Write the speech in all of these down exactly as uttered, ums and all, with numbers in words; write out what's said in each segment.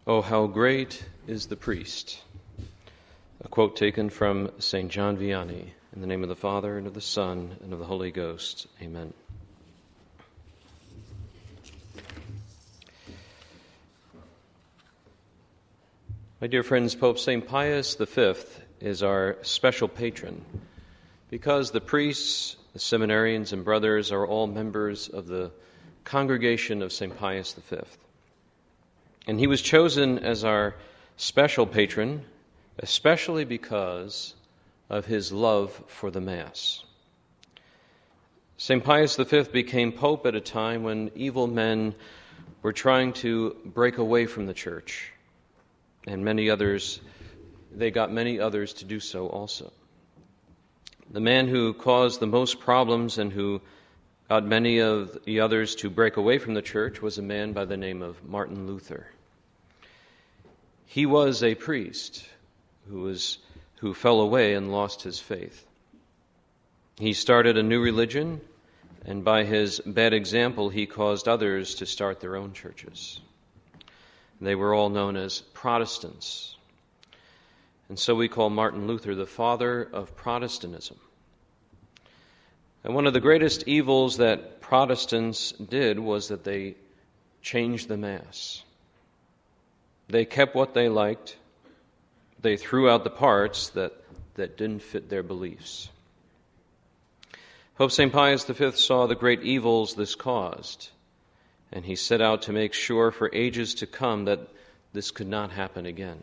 Oh, how great is the priest. A quote taken from Saint John Vianney. In the name of the Father, and of the Son, and of the Holy Ghost. Amen. My dear friends, Pope Saint Pius the Fifth is our special patron because the priests, the seminarians, and brothers are all members of the congregation of Saint Pius the Fifth. And he was chosen as our special patron, especially because of his love for the Mass. Saint Pius the Fifth became Pope at a time when evil men were trying to break away from the Church, and many others, they got many others to do so also. The man who caused the most problems and who got many of the others to break away from the Church was a man by the name of Martin Luther. He was a priest who was who fell away and lost his faith. He started a new religion, and by his bad example, he caused others to start their own churches. They were all known as Protestants. And so we call Martin Luther the father of Protestantism. And one of the greatest evils that Protestants did was that they changed the Mass. They kept what they liked. They threw out the parts that, that didn't fit their beliefs. Pope Saint Pius the Fifth saw the great evils this caused, and he set out to make sure for ages to come that this could not happen again.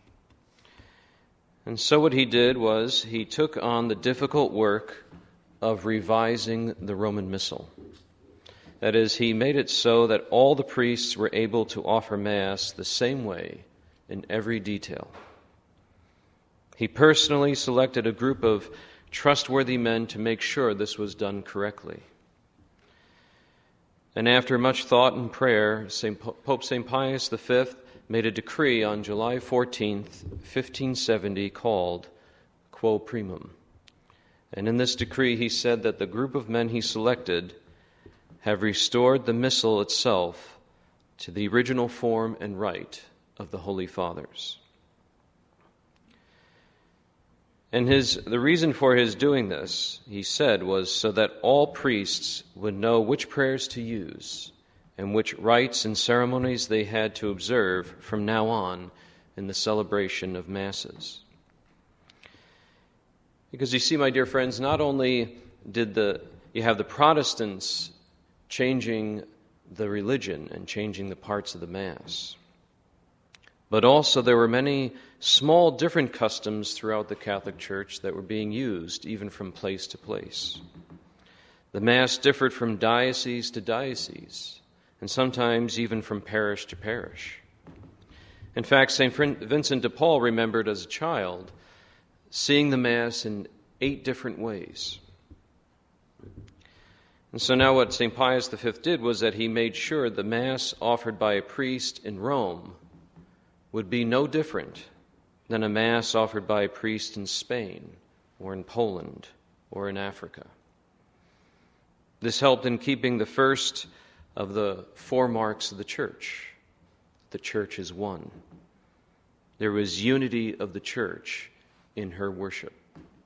And so what he did was he took on the difficult work of revising the Roman Missal. That is, he made it so that all the priests were able to offer Mass the same way in every detail. He personally selected a group of trustworthy men to make sure this was done correctly. And after much thought and prayer, Saint Pope Saint Pius the Fifth made a decree on July fourteenth, fifteen seventy, called Quo Primum. And in this decree he said that the group of men he selected have restored the Missal itself to the original form and rite of the Holy Fathers. And his the reason for his doing this, he said, was so that all priests would know which prayers to use and which rites and ceremonies they had to observe from now on in the celebration of Masses. Because you see, my dear friends, not only did the you have the Protestants changing the religion and changing the parts of the Mass, but also there were many small different customs throughout the Catholic Church that were being used even from place to place. The Mass differed from diocese to diocese, and sometimes even from parish to parish. In fact, Saint Vincent de Paul remembered as a child seeing the Mass in eight different ways. And so now what Saint Pius the Fifth did was that he made sure the Mass offered by a priest in Rome would be no different than a Mass offered by a priest in Spain or in Poland or in Africa. This helped in keeping the first of the four marks of the Church. The Church is one. There was unity of the Church in her worship.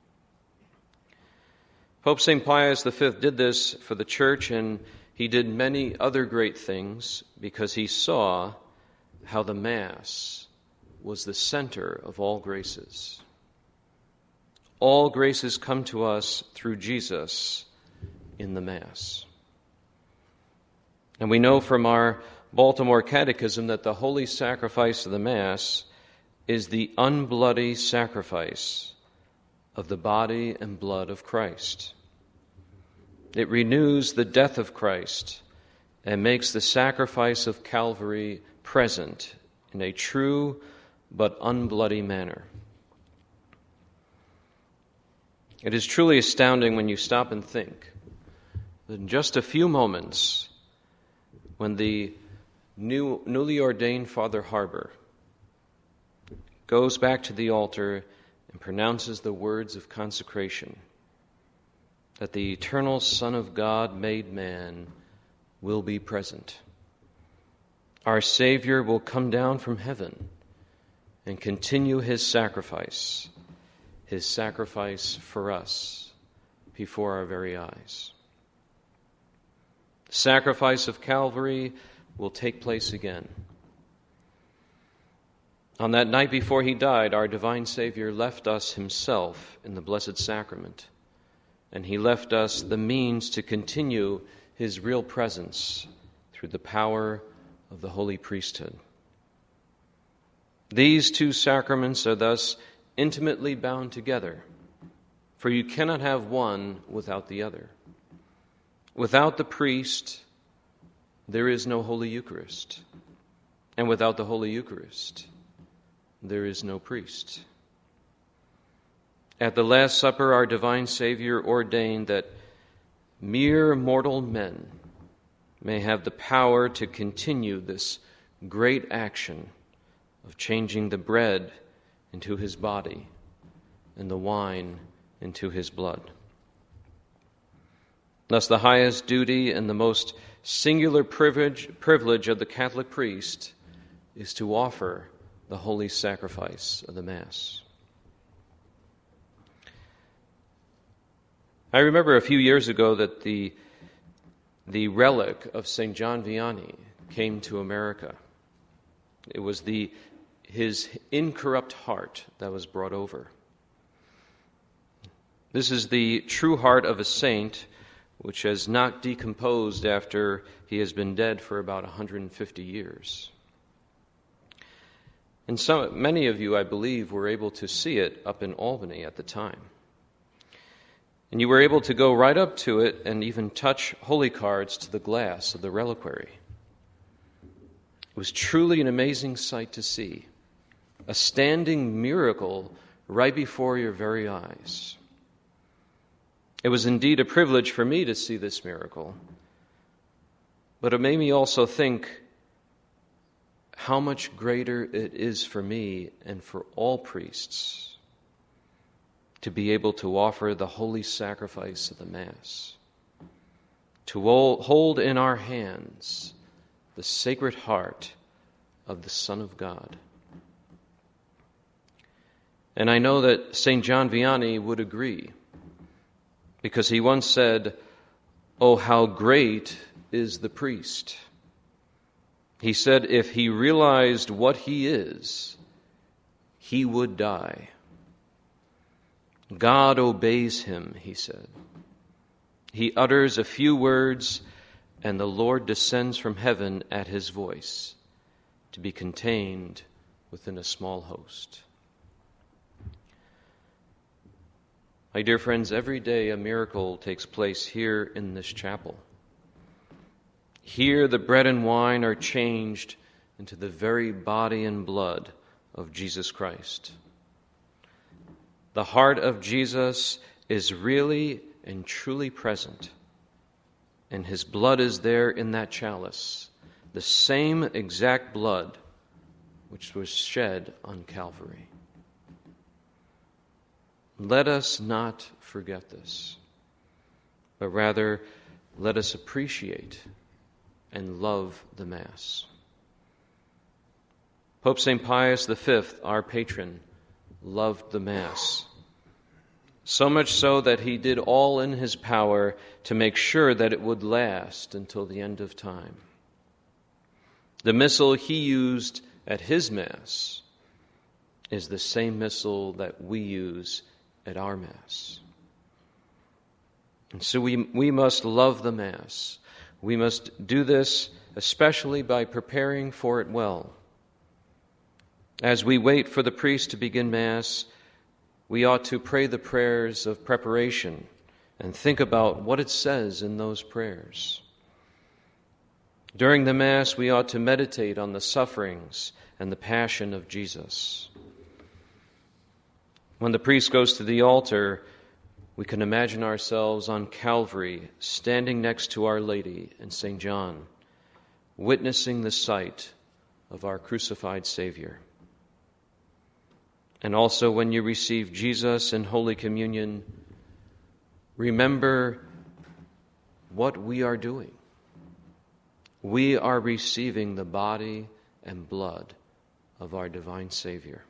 Pope Saint Pius the Fifth did this for the Church, and he did many other great things because he saw how the Mass was the center of all graces. All graces come to us through Jesus in the Mass. And we know from our Baltimore Catechism that the holy sacrifice of the Mass is the unbloody sacrifice of the body and blood of Christ. It renews the death of Christ and makes the sacrifice of Calvary present in a true but unbloody manner. It is truly astounding when you stop and think that in just a few moments, when the new, newly ordained Father Harbour goes back to the altar and pronounces the words of consecration, that the eternal Son of God made man will be present. our Savior will come down from heaven and continue his sacrifice, his sacrifice for us before our very eyes. The sacrifice of Calvary will take place again. On that night before he died, our divine Savior left us himself in the Blessed Sacrament, and he left us the means to continue his real presence through the power of the holy priesthood. These two sacraments are thus intimately bound together, for you cannot have one without the other. Without the priest, there is no Holy Eucharist, and without the Holy Eucharist, there is no priest. At the Last Supper, our divine Savior ordained that mere mortal men may have the power to continue this great action of changing the bread into his body and the wine into his blood. Thus, the highest duty and the most singular privilege, privilege of the Catholic priest is to offer the holy sacrifice of the Mass. I remember a few years ago that the, the relic of Saint John Vianney came to America. It was the, his incorrupt heart that was brought over. This is the true heart of a saint, which has not decomposed after he has been dead for about one hundred fifty years. And some, many of you, I believe, were able to see it up in Albany at the time. And you were able to go right up to it and even touch holy cards to the glass of the reliquary. It was truly an amazing sight to see, a standing miracle right before your very eyes. It was indeed a privilege for me to see this miracle, but it made me also think how much greater it is for me and for all priests to be able to offer the holy sacrifice of the Mass, to hold in our hands the sacred heart of the Son of God. And I know that Saint John Vianney would agree, because he once said, "Oh, how great is the priest." He said if he realized what he is, he would die. God obeys him, he said. He utters a few words, and the Lord descends from heaven at his voice to be contained within a small host. My dear friends, every day a miracle takes place here in this chapel. Here the bread and wine are changed into the very body and blood of Jesus Christ. The heart of Jesus is really and truly present, and his blood is there in that chalice, the same exact blood which was shed on Calvary. Let us not forget this, but rather let us appreciate and love the Mass. Pope Saint Pius the Fifth, our patron, loved the Mass, so much so that he did all in his power to make sure that it would last until the end of time. The missal he used at his Mass is the same missal that we use at our Mass. And so we, we must love the Mass. We must do this especially by preparing for it well. As we wait for the priest to begin Mass, we ought to pray the prayers of preparation and think about what it says in those prayers. During the Mass, we ought to meditate on the sufferings and the passion of Jesus. When the priest goes to the altar, we can imagine ourselves on Calvary, standing next to Our Lady and Saint John, witnessing the sight of our crucified Savior. And also when you receive Jesus in Holy Communion, remember what we are doing. we are receiving the body and blood of our divine Savior.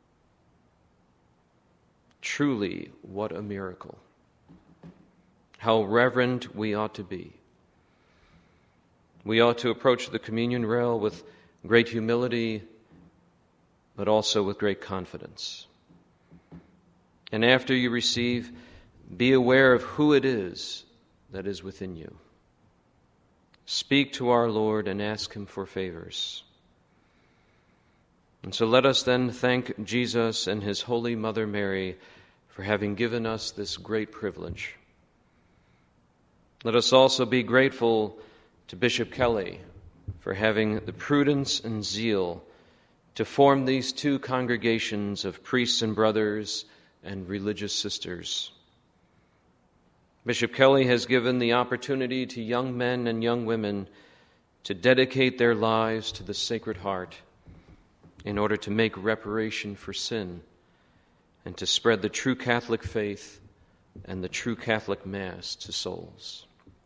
Truly, what a miracle. How reverent we ought to be. We ought to approach the communion rail with great humility, but also with great confidence. And after you receive, be aware of who it is that is within you. Speak to our Lord and ask him for favors. And so let us then thank Jesus and his Holy Mother Mary for having given us this great privilege. Let us also be grateful to Bishop Kelly for having the prudence and zeal to form these two congregations of priests and brothers and religious sisters. Bishop Kelly has given the opportunity to young men and young women to dedicate their lives to the Sacred Heart in order to make reparation for sin and to spread the true Catholic faith and the true Catholic Mass to souls.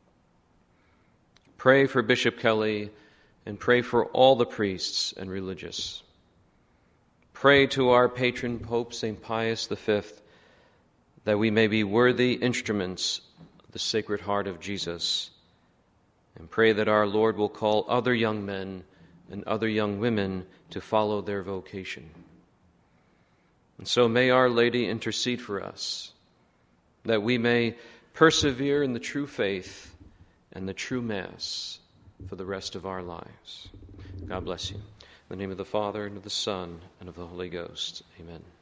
Pray for Bishop Kelly and pray for all the priests and religious. Pray to our patron Pope Saint Pius the Fifth that we may be worthy instruments of the Sacred Heart of Jesus, and pray that our Lord will call other young men and other young women to follow their vocation. And so may Our Lady intercede for us, that we may persevere in the true faith and the true Mass for the rest of our lives. God bless you. In the name of the Father, and of the Son, and of the Holy Ghost. Amen.